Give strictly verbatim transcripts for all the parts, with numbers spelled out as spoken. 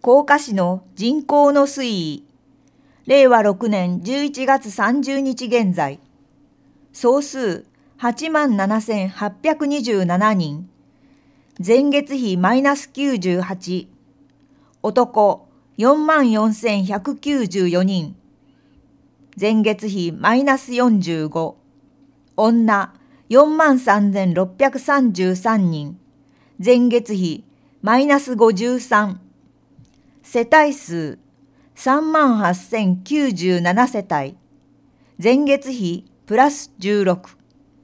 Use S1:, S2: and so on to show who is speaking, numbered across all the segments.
S1: 甲賀市の人口の推移、れいわろくねんじゅういちがつさんじゅうにち現在、総数はちまんななせんはっぴゃくにじゅうななにん、前月比マイナスきゅうじゅうはち、男よんまんよんせんひゃくきゅうじゅうよにん、前月比マイナスよんじゅうご、女よんまんさんぜんろっぴゃくさんじゅうさんにん、前月比マイナスごじゅうさん、世帯数さんまんはっせんきゅうじゅうなな世帯、前月比プラスじゅうろく。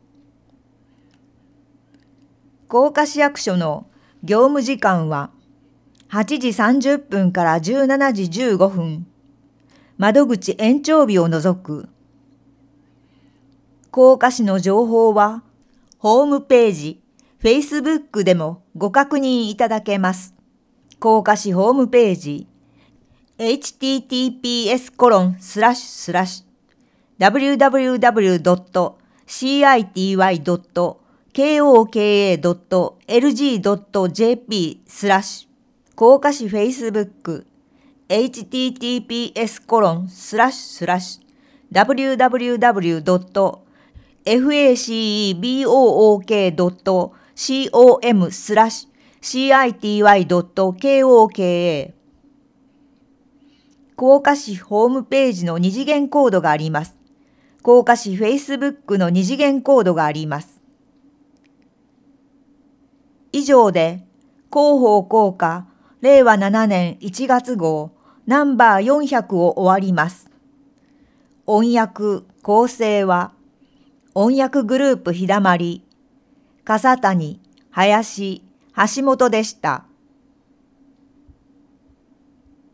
S1: 甲賀市役所の業務時間ははちじさんじゅっぷんからじゅうしちじじゅうごふん、窓口延長日を除く。甲賀市の情報はホームページ、Facebook でもご確認いただけます。甲賀市ホームページ、エイチティーティーピーエスコロンスラッシュスラッシュダブリューダブリューダブリュードットシーアイティーワイドットケーオーケーエードットエルジードットジェーピースラッシュ甲賀市 Facebook エイチティーティーピーエスコロンスラッシュスラッシュダブリューダブリューダブリュードットファクボークドットコムスラッシュシーアイティーワイドットケーオーケーエー。甲賀市ホームページの二次元コードがあります。甲賀市 Facebook の二次元コードがあります。以上で、広報甲賀れいわななねんいちがつ号ナンバーよんひゃくを終わります。音訳・構成は、音訳グループひだまり、笠谷、林、橋本でした。